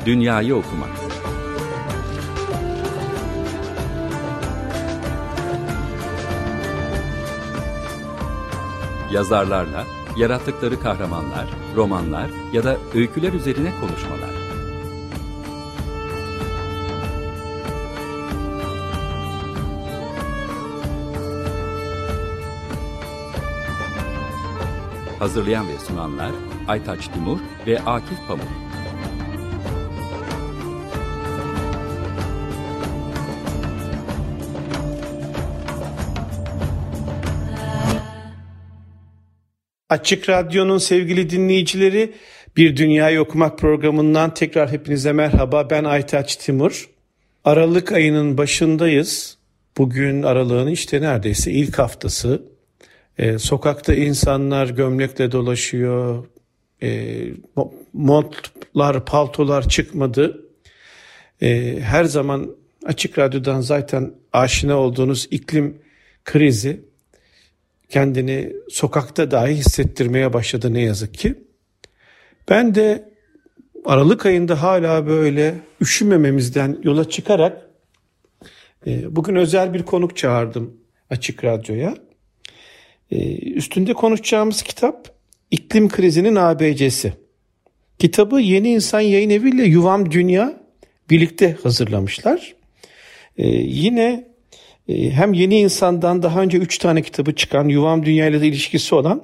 Dünyayı okumak. Yazarlarla, yarattıkları kahramanlar, romanlar ya da öyküler üzerine konuşmalar. Hazırlayan ve sunanlar Aytaç Timur ve Akif Pamuk. Açık Radyo'nun sevgili dinleyicileri, Bir Dünyayı Okumak programından tekrar hepinize merhaba. Ben Aytaç Timur. Aralık ayının başındayız. Bugün aralığın işte neredeyse ilk haftası. Sokakta insanlar gömlekle dolaşıyor. Montlar, paltolar çıkmadı. Her zaman Açık Radyo'dan zaten aşina olduğunuz iklim krizi kendini sokakta dahi hissettirmeye başladı ne yazık ki. Ben de Aralık ayında hala böyle üşümememizden yola çıkarak bugün özel bir konuk çağırdım Açık Radyo'ya. Üstünde konuşacağımız kitap İklim Krizinin ABC'si. Kitabı Yeni İnsan Yayınevi ile Yuvam Dünya birlikte hazırlamışlar. Yine hem Yeni İnsan'dan daha önce 3 tane kitabı çıkan, Yuvam Dünya ile de ilişkisi olan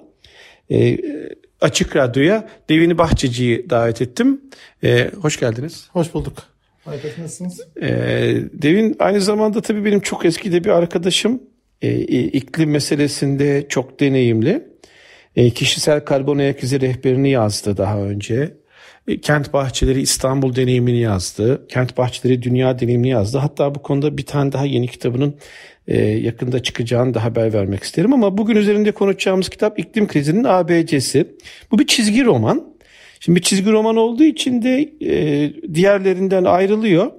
Açık Radyo'ya Devin Bahçeci'yi davet ettim. Hoş geldiniz. Hoş bulduk. Nasılsınız? Devin aynı zamanda tabii benim çok eski de bir arkadaşım. İklim meselesinde çok deneyimli. Kişisel karbon ayak izi rehberini yazdı daha önce. Kent Bahçeleri İstanbul deneyimini yazdı. Kent Bahçeleri Dünya deneyimini yazdı. Hatta bu konuda bir tane daha yeni kitabının yakında çıkacağını da haber vermek isterim. Ama bugün üzerinde konuşacağımız kitap İklim Krizinin ABC'si. Bu bir çizgi roman. Şimdi bir çizgi roman olduğu için de diğerlerinden ayrılıyor.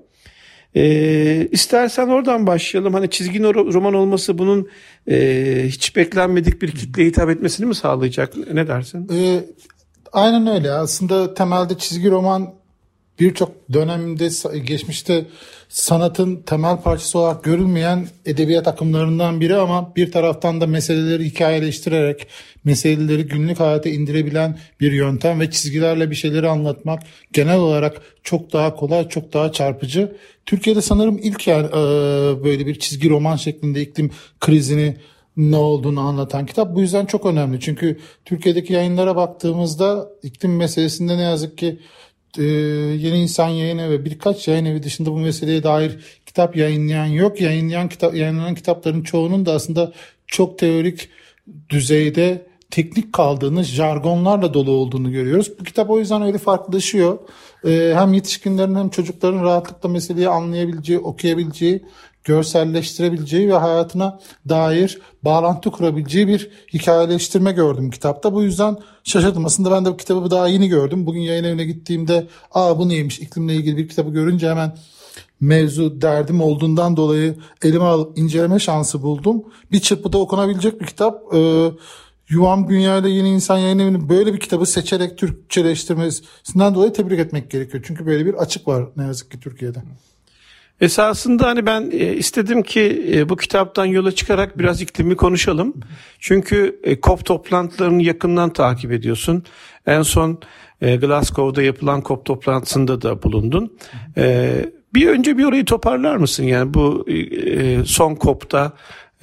İstersen oradan başlayalım. Hani çizgi roman olması bunun hiç beklenmedik bir kitleye hitap etmesini mi sağlayacak? Ne dersin? Aynen öyle. Aslında temelde çizgi roman birçok dönemde, geçmişte sanatın temel parçası olarak görülmeyen edebiyat akımlarından biri ama bir taraftan da meseleleri hikayeleştirerek meseleleri günlük hayata indirebilen bir yöntem ve çizgilerle bir şeyleri anlatmak genel olarak çok daha kolay, çok daha çarpıcı. Türkiye'de sanırım ilk böyle bir çizgi roman şeklinde iklim krizini ne olduğunu anlatan kitap. Bu yüzden çok önemli. Çünkü Türkiye'deki yayınlara baktığımızda iklim meselesinde ne yazık ki Yeni İnsan Yayınevi ve birkaç yayın evi dışında bu meseleye dair kitap yayınlayan yok. Yayınlanan kitapların çoğunun da aslında çok teorik düzeyde teknik kaldığını, jargonlarla dolu olduğunu görüyoruz. Bu kitap o yüzden öyle farklılaşıyor. Hem yetişkinlerin hem çocukların rahatlıkla meseleyi anlayabileceği, okuyabileceği, görselleştirebileceği ve hayatına dair bağlantı kurabileceği bir hikayeleştirme gördüm kitapta. Bu yüzden şaşırdım. Aslında ben de bu kitabı daha yeni gördüm. Bugün yayın evine gittiğimde bu neymiş, iklimle ilgili bir kitabı görünce hemen mevzu derdim olduğundan dolayı elime alıp inceleme şansı buldum. Bir çırpıda okunabilecek bir kitap. Yuvam Dünya ile Yeni İnsan Yayınevi'nin böyle bir kitabı seçerek Türkçeleştirmesinden dolayı tebrik etmek gerekiyor. Çünkü böyle bir açık var ne yazık ki Türkiye'de. Esasında hani ben istedim ki bu kitaptan yola çıkarak biraz iklimi konuşalım. Çünkü COP toplantılarını yakından takip ediyorsun. En son Glasgow'da yapılan COP toplantısında da bulundun. Önce bir orayı toparlar mısın? Yani bu son COP'ta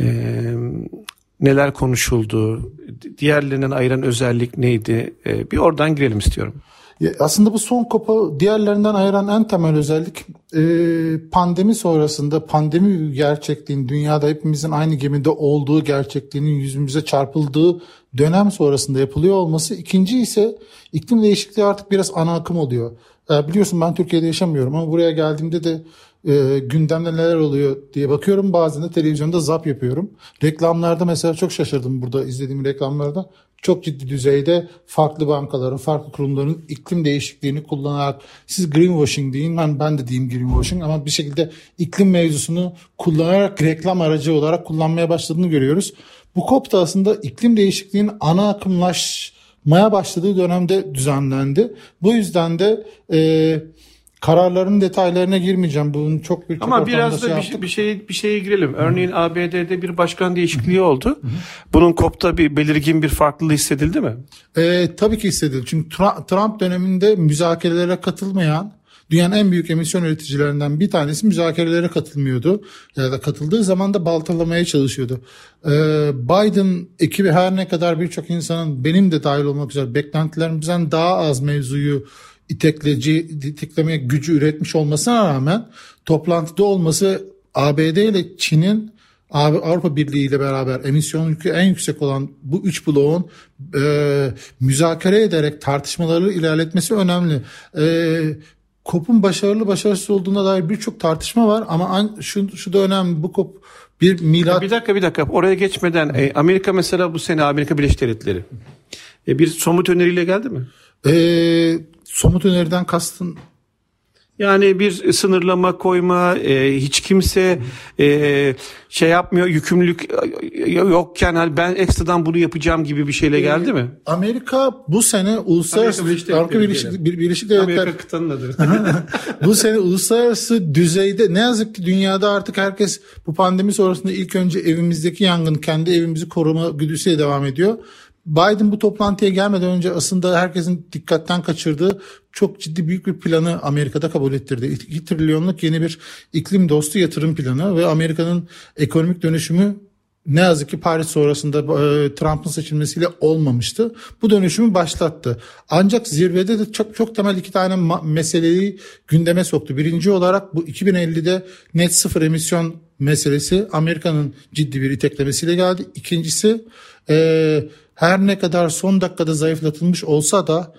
neler konuşuldu? Diğerlerinden ayıran özellik neydi? Bir oradan girelim istiyorum. Aslında bu son COP'u diğerlerinden ayıran en temel özellik pandemi sonrasında pandemi gerçekliğinin dünyada hepimizin aynı gemide olduğu gerçekliğinin yüzümüze çarpıldığı dönem sonrasında yapılıyor olması. İkinci ise iklim değişikliği artık biraz ana akım oluyor. Biliyorsun ben Türkiye'de yaşamıyorum ama buraya geldiğimde de gündemde neler oluyor diye bakıyorum. Bazen de televizyonda zap yapıyorum. Reklamlarda mesela çok şaşırdım burada izlediğim reklamlarda. Çok ciddi düzeyde farklı bankaların, farklı kurumların iklim değişikliğini kullanarak siz greenwashing deyin, ben de diyeyim greenwashing ama bir şekilde iklim mevzusunu kullanarak reklam aracı olarak kullanmaya başladığını görüyoruz. Bu COP da aslında iklim değişikliğinin ana akımlaşmaya başladığı dönemde düzenlendi. Bu yüzden de Kararların detaylarına girmeyeceğim. Bunun çok büyük ama biraz da bir şeye girelim. Örneğin ABD'de bir başkan değişikliği oldu. Bunun COP'ta bir belirgin bir farklılığı hissedildi mi? Tabii ki hissedildi. Çünkü Trump döneminde müzakerelere katılmayan dünyanın en büyük emisyon üreticilerinden bir tanesi müzakerelere katılmıyordu. Ya da katıldığı zaman da baltalamaya çalışıyordu. Biden ekibi her ne kadar birçok insanın, benim de dahil olmak üzere, beklentilerimizden daha az mevzuyu iteklemeye gücü üretmiş olmasına rağmen toplantıda olması ABD ile Çin'in Avrupa Birliği ile beraber emisyonun yükü en yüksek olan bu 3 bloğun müzakere ederek tartışmaları ilerletmesi önemli. COP'un başarılı başarısız olduğuna dair birçok tartışma var ama şu da önemli, bu COP bir milat... Bir dakika oraya geçmeden Amerika mesela bu sene Amerika Birleşik Devletleri bir somut öneriyle geldi mi? Somut öneriden kastın? Yani bir sınırlama koyma, hiç kimse şey yapmıyor, yükümlülük yokken hani ben ekstradan bunu yapacağım gibi bir şeyle geldi mi? Amerika bu sene uluslararası Birleşik Devletler Amerika kıtanın adı. Bu sene uluslararası düzeyde ne yazık ki dünyada artık herkes bu pandemi sonrasında ilk önce evimizdeki yangın, kendi evimizi koruma güdüsüyle devam ediyor. Biden bu toplantıya gelmeden önce aslında herkesin dikkatten kaçırdığı çok ciddi büyük bir planı Amerika'da kabul ettirdi. 2 trilyonluk yeni bir iklim dostu yatırım planı ve Amerika'nın ekonomik dönüşümü ne yazık ki Paris sonrasında Trump'ın seçilmesiyle olmamıştı. Bu dönüşümü başlattı. Ancak zirvede de çok temel 2 tane meseleyi gündeme soktu. Birinci olarak bu 2050'de net sıfır emisyon meselesi Amerika'nın ciddi bir iteklemesiyle geldi. İkincisi her ne kadar son dakikada zayıflatılmış olsa da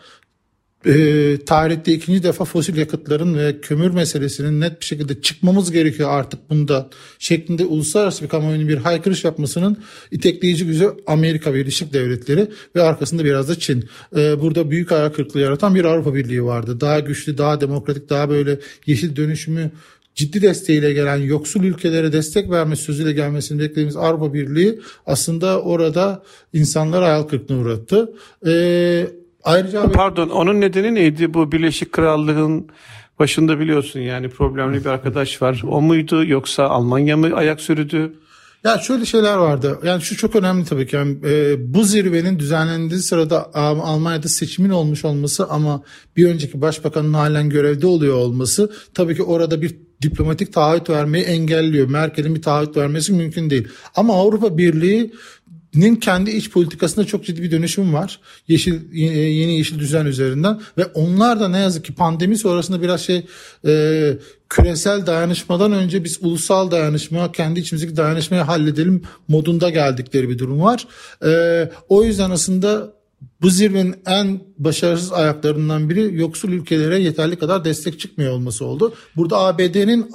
tarihte ikinci defa fosil yakıtların ve kömür meselesinin net bir şekilde çıkmamız gerekiyor artık bunda şeklinde uluslararası bir kamuoyunun bir haykırış yapmasının itekleyici gücü Amerika Birleşik Devletleri ve arkasında biraz da Çin. Burada büyük ayak kırıklığı yaratan bir Avrupa Birliği vardı. Daha güçlü, daha demokratik, daha böyle yeşil dönüşümü ciddi desteğiyle gelen, yoksul ülkelere destek verme sözüyle gelmesini beklediğimiz Avrupa Birliği aslında orada insanları hayal kırıklığına uğrattı. Ayrıca onun nedeni neydi? Bu Birleşik Krallığın başında biliyorsun yani problemli bir arkadaş var. O muydu yoksa Almanya mı ayak sürdü? Ya şöyle şeyler vardı. Yani şu çok önemli tabii ki. Yani, bu zirvenin düzenlendiği sırada Almanya'da seçimin olmuş olması ama bir önceki başbakanın halen görevde oluyor olması tabii ki orada bir diplomatik taahhüt vermeyi engelliyor. Merkel'in bir taahhüt vermesi mümkün değil. Ama Avrupa Birliği'nin kendi iç politikasında çok ciddi bir dönüşüm var. Yeni yeşil düzen üzerinden ve onlar da ne yazık ki pandemi sonrasında biraz küresel dayanışmadan önce biz ulusal dayanışma, kendi içimizdeki dayanışmayı halledelim modunda geldikleri bir durum var. O yüzden aslında bu zirvenin en başarısız ayaklarından biri yoksul ülkelere yeterli kadar destek çıkmıyor olması oldu. Burada AB'nin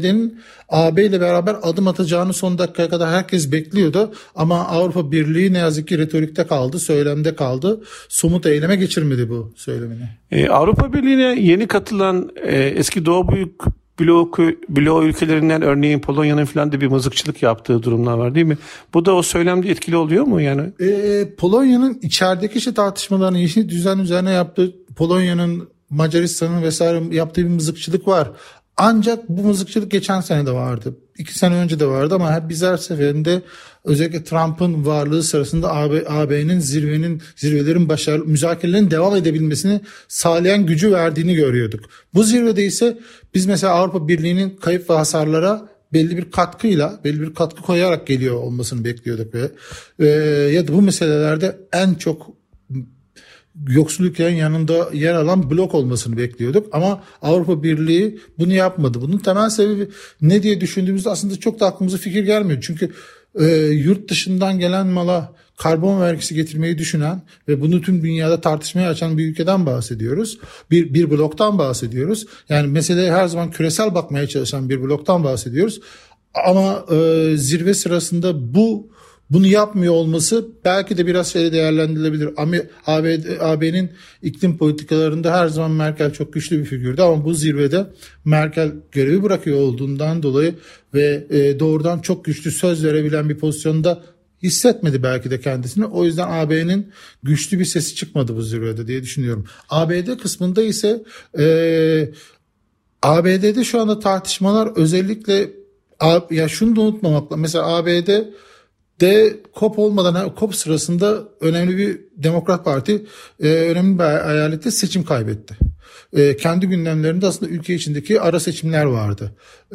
AB ile beraber adım atacağını son dakikaya kadar herkes bekliyordu. Ama Avrupa Birliği ne yazık ki retorikte kaldı, söylemde kaldı. Somut eyleme geçirmedi bu söylemini. Avrupa Birliği'ne yeni katılan eski Doğu Büyük bloğu ülkelerinden örneğin Polonya'nın falan da bir mızıkçılık yaptığı durumlar var değil mi? Bu da o söylemde etkili oluyor mu yani? Polonya'nın içerideki tartışmalarını yeşil düzen üzerine yaptığı, Polonya'nın, Macaristan'ın vesaire yaptığı bir mızıkçılık var. Ancak bu mızıkçılık geçen sene de vardı. 2 sene önce de vardı ama biz her seferinde özellikle Trump'ın varlığı sırasında AB'nin zirvelerin müzakerelerin devam edebilmesini sağlayan gücü verdiğini görüyorduk. Bu zirvede ise biz mesela Avrupa Birliği'nin kayıp ve hasarlara belli bir katkı koyarak geliyor olmasını bekliyorduk ya da bu meselelerde en çok yoksul ülkelerin yanında yer alan blok olmasını bekliyorduk ama Avrupa Birliği bunu yapmadı. Bunun temel sebebi ne diye düşündüğümüzde aslında çok da aklımıza fikir gelmiyor. Çünkü yurt dışından gelen mala karbon vergisi getirmeyi düşünen ve bunu tüm dünyada tartışmaya açan bir ülkeden bahsediyoruz. Bir bloktan bahsediyoruz. Yani meseleye her zaman küresel bakmaya çalışan bir bloktan bahsediyoruz. Ama zirve sırasında bunu yapmıyor olması belki de biraz değerlendirilebilir. AB'nin iklim politikalarında her zaman Merkel çok güçlü bir figürdü ama bu zirvede Merkel görevi bırakıyor olduğundan dolayı ve doğrudan çok güçlü söz verebilen bir pozisyonda hissetmedi belki de kendisini. O yüzden AB'nin güçlü bir sesi çıkmadı bu zirvede diye düşünüyorum. ABD kısmında ise ABD'de şu anda tartışmalar özellikle, ya şunu da unutmamakla, mesela ABD'de COP sırasında önemli bir Demokrat Parti önemli bir eyalette seçim kaybetti. Kendi gündemlerinde aslında ülke içindeki ara seçimler vardı.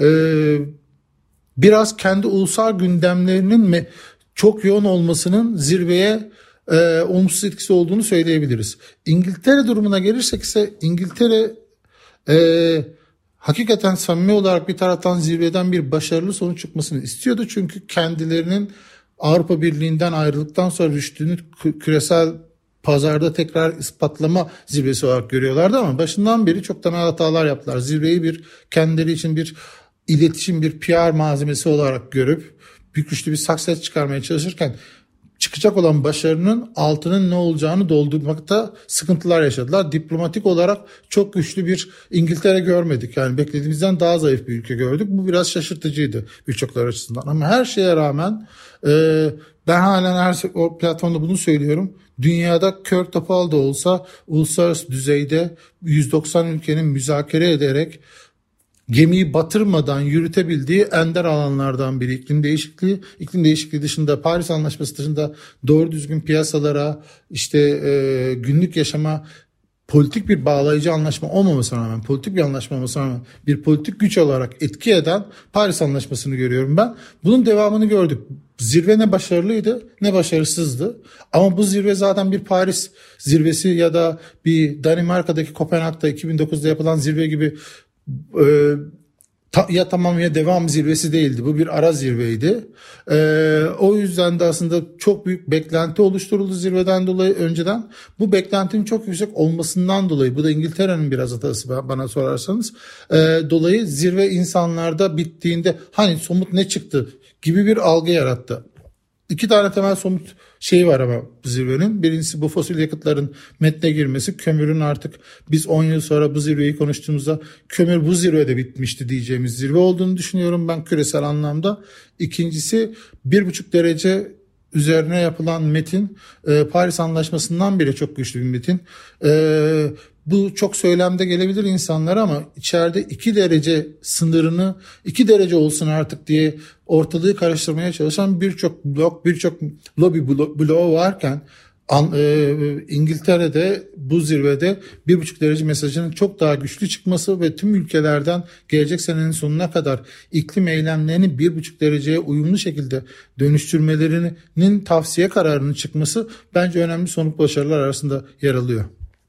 Biraz kendi ulusal gündemlerinin çok yoğun olmasının zirveye olumsuz etkisi olduğunu söyleyebiliriz. İngiltere durumuna gelirsek ise İngiltere hakikaten samimi olarak bir taraftan zirveden bir başarılı sonuç çıkmasını istiyordu. Çünkü kendilerinin Avrupa Birliği'nden ayrıldıktan sonra düştüğünü küresel pazarda tekrar ispatlama zirvesi olarak görüyorlardı ama başından beri çok temel hatalar yaptılar. Zirveyi kendileri için bir iletişim, bir PR malzemesi olarak görüp güçlü bir success çıkarmaya çalışırken çıkacak olan başarının altının ne olacağını doldurmakta sıkıntılar yaşadılar. Diplomatik olarak çok güçlü bir İngiltere görmedik. Yani beklediğimizden daha zayıf bir ülke gördük. Bu biraz şaşırtıcıydı birçoklar açısından. Ama her şeye rağmen ben halen o platformda bunu söylüyorum. Dünyada kör topal da olsa uluslararası düzeyde 190 ülkenin müzakere ederek gemiyi batırmadan yürütebildiği ender alanlardan biri iklim değişikliği. İklim değişikliği dışında, Paris Anlaşması dışında doğru düzgün piyasalara, günlük yaşama politik bir bağlayıcı anlaşma olmamasına rağmen, politik bir anlaşma olmasına rağmen bir politik güç olarak etki eden Paris Anlaşması'nı görüyorum ben. Bunun devamını gördük. Zirve ne başarılıydı ne başarısızdı. Ama bu zirve zaten bir Paris zirvesi ya da bir Danimarka'daki Kopenhag'da 2009'da yapılan zirve gibi ya tamam ya devam zirvesi değildi. Bu bir ara zirveydi. O yüzden de aslında çok büyük beklenti oluşturuldu zirveden dolayı önceden. Bu beklentinin çok yüksek olmasından dolayı, bu da İngiltere'nin biraz hatası bana sorarsanız, dolayı zirve insanlarda bittiğinde hani somut ne çıktı gibi bir algı yarattı. 2 tane temel somut şeyi var ama bu zirvenin. Birincisi bu fosil yakıtların metne girmesi. Kömürün artık biz 10 yıl sonra bu zirveyi konuştuğumuzda kömür bu zirvede bitmişti diyeceğimiz zirve olduğunu düşünüyorum ben küresel anlamda. İkincisi 1,5 derece üzerine yapılan metin Paris Anlaşması'ndan beri çok güçlü bir metin. Bu çok söylemde gelebilir insanlara ama içeride 2 derece sınırını 2 derece olsun artık diye ortalığı karıştırmaya çalışan birçok blok, birçok lobi bloğu varken İngiltere'de bu zirvede 1,5 derece mesajının çok daha güçlü çıkması ve tüm ülkelerden gelecek senenin sonuna kadar iklim eylemlerini 1,5 dereceye uyumlu şekilde dönüştürmelerinin tavsiye kararının çıkması bence önemli somut başarılar arasında yer alıyor.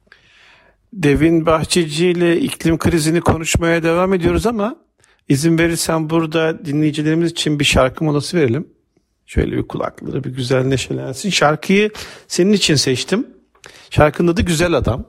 Devin Bahçeci ile iklim krizini konuşmaya devam ediyoruz ama izin verirsen burada dinleyicilerimiz için bir şarkı molası verelim. Şöyle bir kulakları bir güzel neşelensin. Şarkıyı senin için seçtim. Şarkının adı Güzel Adam.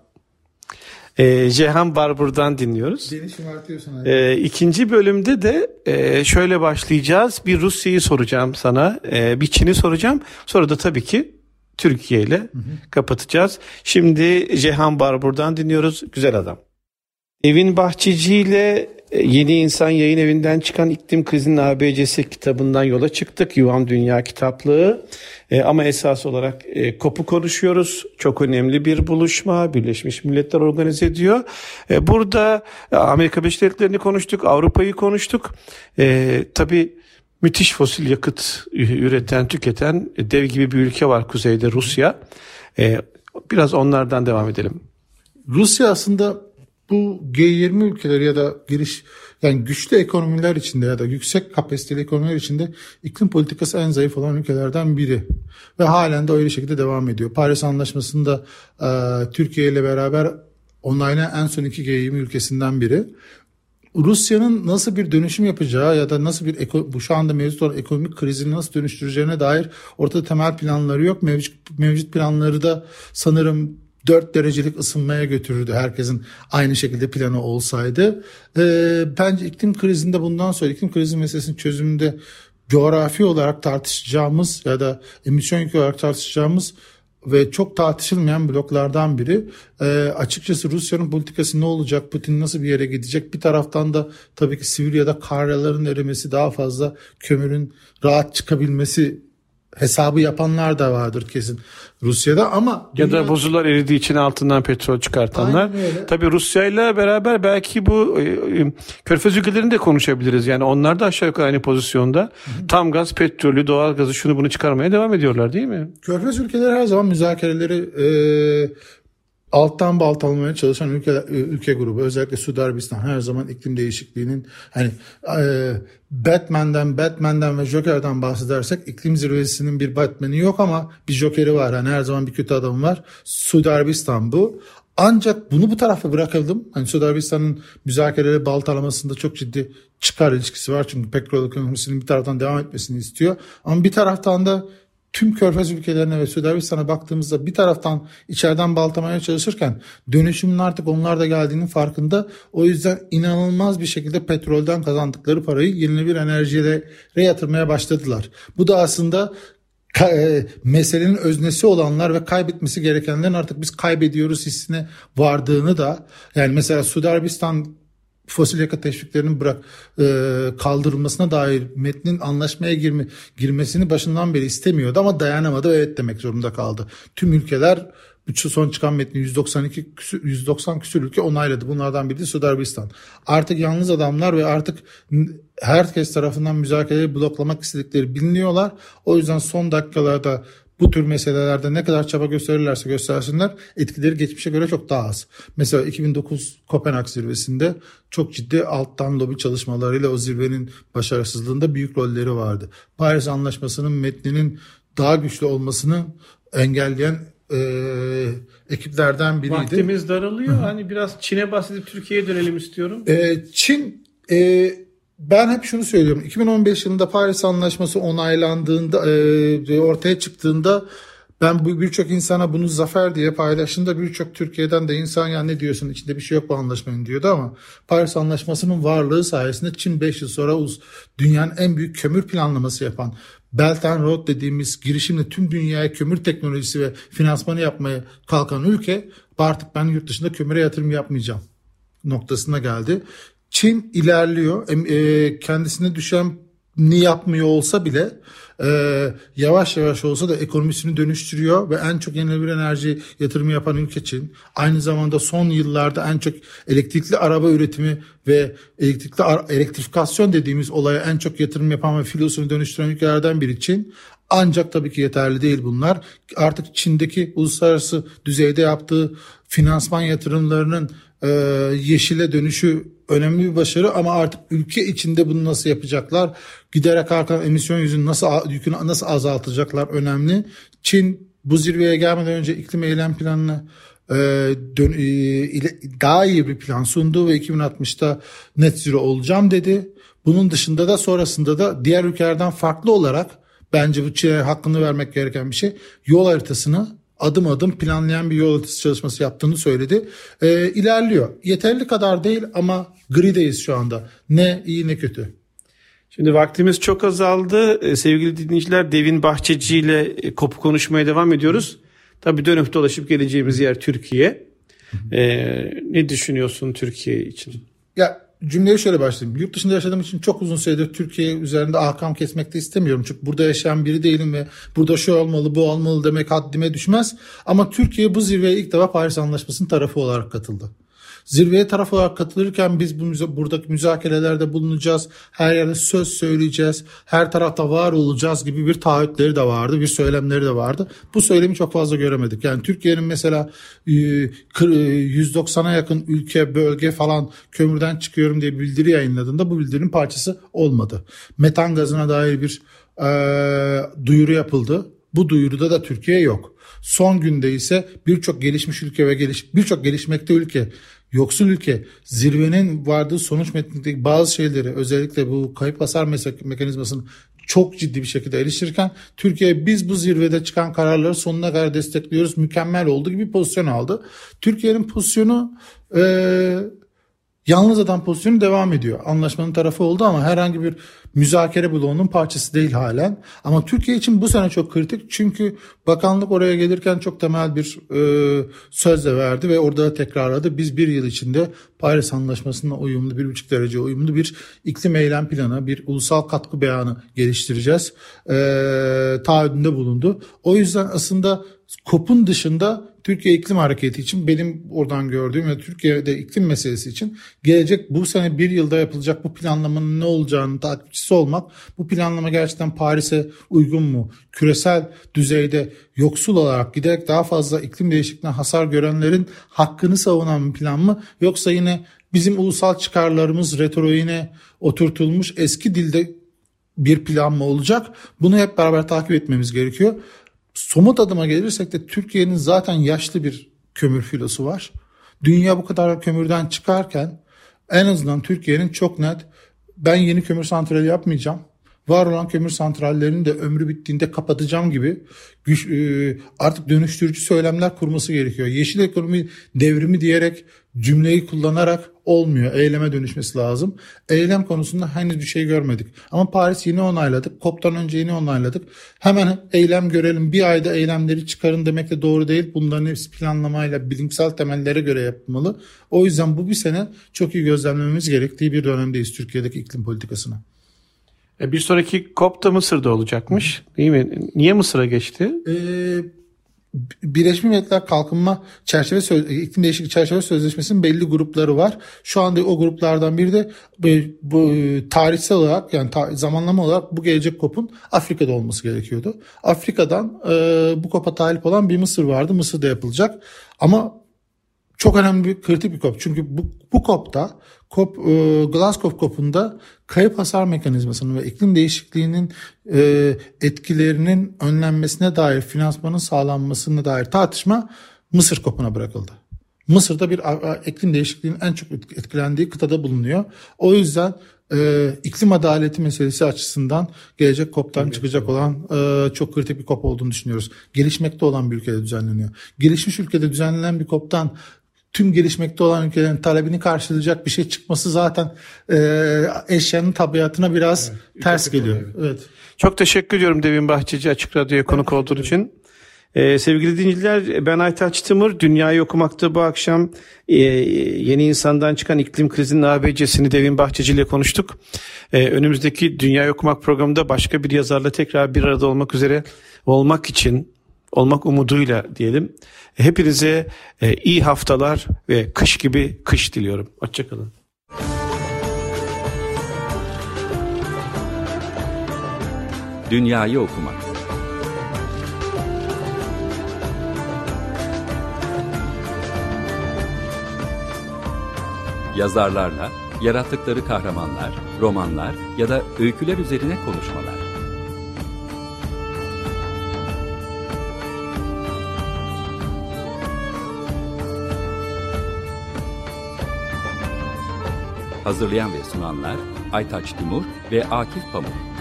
Cihan Barbur'dan dinliyoruz. Beni şımartıyorsun. İkinci bölümde de şöyle başlayacağız. Bir Rusya'yı soracağım sana. Bir Çin'i soracağım. Sonra da tabii ki Türkiye ile kapatacağız. Şimdi Cihan Barbur'dan dinliyoruz. Güzel Adam. Devin Bahçeci ile Yeni İnsan Yayın Evi'nden çıkan İklim Krizinin ABC'si kitabından yola çıktık. Yuvam Dünya kitaplığı. Ama esas olarak COP'u konuşuyoruz. Çok önemli bir buluşma. Birleşmiş Milletler organize ediyor. Burada Amerika Birleşik Devletleri'ni konuştuk. Avrupa'yı konuştuk. Tabii müthiş fosil yakıt üreten, tüketen dev gibi bir ülke var kuzeyde, Rusya. Biraz onlardan devam edelim. Rusya aslında bu G20 ülkeleri ya da yani güçlü ekonomiler içinde ya da yüksek kapasiteli ekonomiler içinde iklim politikası en zayıf olan ülkelerden biri. Ve halen de öyle şekilde devam ediyor. Paris Anlaşması'nda Türkiye ile beraber onaylanan en son 2 G20 ülkesinden biri. Rusya'nın nasıl bir dönüşüm yapacağı ya da nasıl bu şu anda mevcut olan ekonomik krizini nasıl dönüştüreceğine dair ortada temel planları yok. Mevcut planları da sanırım 4 derecelik ısınmaya götürürdü herkesin aynı şekilde planı olsaydı. Bence iklim krizinde bundan sonra iklim krizi meselesinin çözümünde coğrafi olarak tartışacağımız ya da emisyon yükü olarak tartışacağımız ve çok tartışılmayan bloklardan biri. Açıkçası Rusya'nın politikası ne olacak? Putin nasıl bir yere gidecek? Bir taraftan da tabii ki Sibirya'da karların erimesi, daha fazla kömürün rahat çıkabilmesi hesabı yapanlar da vardır kesin Rusya'da ama ya da bozular eridiği için altından petrol çıkartanlar. Tabii Rusya ile beraber belki bu Körfez ülkelerini de konuşabiliriz. Yani onlar da aşağı yukarı aynı pozisyonda. Hı-hı. Tam gaz, petrolü, doğal gazı şunu bunu çıkarmaya devam ediyorlar değil mi? Körfez ülkeleri her zaman müzakereleri alttan baltalamaya çalışan ülke grubu, özellikle Suudi Arabistan her zaman iklim değişikliğinin hani Batman'den ve Joker'dan bahsedersek iklim zirvesinin bir Batman'i yok ama bir Joker'i var. Yani her zaman bir kötü adam var. Suudi Arabistan bu. Ancak bunu bu tarafa bırakalım. Hani Suudi Arabistan'ın müzakereleri baltalamasında çok ciddi çıkar ilişkisi var. Çünkü petrol ekonomisinin bir taraftan devam etmesini istiyor. Ama bir taraftan da tüm Körfez ülkelerine ve Suudi Arabistan'a baktığımızda bir taraftan içeriden baltamaya çalışırken dönüşümün artık onlar da geldiğinin farkında. O yüzden inanılmaz bir şekilde petrolden kazandıkları parayı yenilenebilir enerjilere yatırmaya başladılar. Bu da aslında meselenin öznesi olanlar ve kaybetmesi gerekenlerin artık biz kaybediyoruz hissine vardığını da, yani mesela Suudi Arabistan fosil yakıt teşviklerinin kaldırılmasına dair metnin anlaşmaya girmesini başından beri istemiyordu ama dayanamadı ve evet demek zorunda kaldı. Tüm ülkeler şu son çıkan metni 190 küsur ülke onayladı. Bunlardan biri de Suudi Arabistan. Artık yalnız adamlar ve artık herkes tarafından müzakereleri bloklamak istedikleri biliniyorlar. O yüzden son dakikalarda bu tür meselelerde ne kadar çaba gösterirlerse göstersinler etkileri geçmişe göre çok daha az. Mesela 2009 Kopenhag zirvesinde çok ciddi alttan lobi çalışmalarıyla o zirvenin başarısızlığında büyük rolleri vardı. Paris Anlaşması'nın metninin daha güçlü olmasını engelleyen ekiplerden biriydi. Vaktimiz daralıyor. Hani biraz Çin'e bahsedip Türkiye'ye dönelim istiyorum. Çin ben hep şunu söylüyorum. 2015 yılında Paris Anlaşması onaylandığında ortaya çıktığında ben birçok insana bunu zafer diye paylaştığımda birçok Türkiye'den de insan ya ne diyorsun içinde bir şey yok bu anlaşmanın diyordu ama Paris Anlaşması'nın varlığı sayesinde Çin 5 yıl sonra dünyanın en büyük kömür planlaması yapan Belt and Road dediğimiz girişimle tüm dünyaya kömür teknolojisi ve finansmanı yapmaya kalkan ülke artık ben yurt dışında kömüre yatırım yapmayacağım noktasına geldi. Çin ilerliyor. Kendisine düşeni yapmıyor olsa bile yavaş yavaş olsa da ekonomisini dönüştürüyor ve en çok yenilenebilir enerji yatırımı yapan ülke Çin. Aynı zamanda son yıllarda en çok elektrikli araba üretimi ve elektrifikasyon dediğimiz olaya en çok yatırım yapan ve filosunu dönüştüren ülkelerden biri Çin. Ancak tabii ki yeterli değil bunlar. Artık Çin'deki uluslararası düzeyde yaptığı finansman yatırımlarının yeşile dönüşü önemli bir başarı ama artık ülke içinde bunu nasıl yapacaklar? Giderek artan emisyon yükünü nasıl azaltacaklar önemli. Çin bu zirveye gelmeden önce iklim eylem planını daha iyi bir plan sundu ve 2060'ta net zero olacağım dedi. Bunun dışında da sonrasında da diğer ülkelerden farklı olarak bence bu Çin'e hakkını vermek gereken bir şey. Yol haritasını adım adım planlayan bir yol haritası çalışması yaptığını söyledi. İlerliyor. Yeterli kadar değil ama grideyiz şu anda. Ne iyi ne kötü. Şimdi vaktimiz çok azaldı. Sevgili dinleyiciler, Devin Bahçeci ile kopu konuşmaya devam ediyoruz. Tabii dönüp dolaşıp geleceğimiz yer Türkiye. Ne düşünüyorsun Türkiye için? Ya cümleyi şöyle başlayayım. Yurt dışında yaşadığım için çok uzun süredir Türkiye üzerinde ahkam kesmek de istemiyorum. Çünkü burada yaşayan biri değilim ve burada şu olmalı bu olmalı demek haddime düşmez. Ama Türkiye bu zirveye ilk defa Paris Anlaşması'nın tarafı olarak katıldı. Zirveye taraf olarak katılırken biz buradaki müzakerelerde bulunacağız. Her yerde söz söyleyeceğiz. Her tarafta var olacağız gibi bir taahhütleri de vardı. Bir söylemleri de vardı. Bu söylemi çok fazla göremedik. Yani Türkiye'nin mesela 190'a yakın ülke, bölge falan kömürden çıkıyorum diye bildiri yayınladığında bu bildirinin parçası olmadı. Metan gazına dair bir duyuru yapıldı. Bu duyuruda da Türkiye yok. Son günde ise birçok gelişmiş ülke ve birçok gelişmekte ülke, yoksul ülke zirvenin vardığı sonuç metnindeki bazı şeyleri, özellikle bu kayıp hasar mekanizmasını çok ciddi bir şekilde eleştirirken Türkiye biz bu zirvede çıkan kararları sonuna kadar destekliyoruz, mükemmel oldu gibi bir pozisyon aldı. Türkiye'nin pozisyonu yalnız adam pozisyonu devam ediyor. Anlaşmanın tarafı oldu ama herhangi bir müzakere bloğunun parçası değil halen. Ama Türkiye için bu sene çok kritik. Çünkü bakanlık oraya gelirken çok temel bir söz de verdi ve orada da tekrarladı. Biz bir yıl içinde Paris Anlaşması'na uyumlu, 1,5 derece uyumlu bir iklim eylem planı, bir ulusal katkı beyanı geliştireceğiz. Taahhüdünde bulundu. O yüzden aslında COP'un dışında Türkiye iklim hareketi için benim oradan gördüğüm ve Türkiye'de iklim meselesi için gelecek bu sene bir yılda yapılacak bu planlamanın ne olacağını takipçisi olmak, bu planlama gerçekten Paris'e uygun mu? Küresel düzeyde yoksul olarak giderek daha fazla iklim değişikliğinden hasar görenlerin hakkını savunan bir plan mı? Yoksa yine bizim ulusal çıkarlarımız retoriğine oturtulmuş eski dilde bir plan mı olacak? Bunu hep beraber takip etmemiz gerekiyor. Somut adıma gelirsek de Türkiye'nin zaten yaşlı bir kömür filosu var. Dünya bu kadar kömürden çıkarken en azından Türkiye'nin çok net, ben yeni kömür santrali yapmayacağım, var olan kömür santrallerinin de ömrü bittiğinde kapatacağım gibi artık dönüştürücü söylemler kurması gerekiyor. Yeşil ekonomi devrimi diyerek cümleyi kullanarak olmuyor. Eyleme dönüşmesi lazım. Eylem konusunda henüz bir şey görmedik. Ama Paris yeni onayladık. COP'tan önce yeni onayladık. Hemen eylem görelim, bir ayda eylemleri çıkarın demek de doğru değil. Bunların hepsi planlamayla, bilimsel temellere göre yapılmalı. O yüzden bu bir sene çok iyi gözlemlememiz gerektiği bir dönemdeyiz Türkiye'deki iklim politikasına. Bir sonraki COP da Mısır'da olacakmış, değil mi? Niye Mısır'a geçti? Birleşmiş Milletler Kalkınma İklim Değişikliği Çerçeve Sözleşmesi'nin belli grupları var. Şu anda o gruplardan biri de bu tarihsel olarak, yani zamanlama olarak bu gelecek COP'un Afrika'da olması gerekiyordu. Afrika'dan bu COP'a talip olan bir Mısır vardı. Mısır'da yapılacak. Ama çok önemli bir kritik bir COP. Çünkü bu COP'ta Glasgow COP'unda kayıp hasar mekanizmasının ve iklim değişikliğinin etkilerinin önlenmesine dair finansmanın sağlanmasına dair tartışma Mısır COP'una bırakıldı. Mısır'da bir iklim değişikliğinin en çok etkilendiği kıtada bulunuyor. O yüzden iklim adaleti meselesi açısından gelecek COP'tan çıkacak olan çok kritik bir COP olduğunu düşünüyoruz. Gelişmekte olan bir ülkede düzenleniyor. Gelişmiş ülkede düzenlenen bir COP'tan tüm gelişmekte olan ülkelerin talebini karşılayacak bir şey çıkması zaten eşyanın tabiatına biraz ters geliyor. Evet. Çok teşekkür ediyorum Devin Bahçeci, Açık Radyo'ya konuk olduğun için. Sevgili dinleyiciler, ben Aytaç Timur. Dünyayı okumakta bu akşam yeni insandan çıkan iklim krizinin ABC'sini Devin Bahçeci ile konuştuk. Önümüzdeki Dünyayı Okumak programında başka bir yazarla tekrar bir arada olmak umuduyla diyelim. Hepinize iyi haftalar ve kış gibi kış diliyorum. Hoşçakalın. Dünyayı okumak. Yazarlarla yarattıkları kahramanlar, romanlar ya da öyküler üzerine konuşmalar. Hazırlayan ve sunanlar Aytaç Timur ve Akif Pamuk.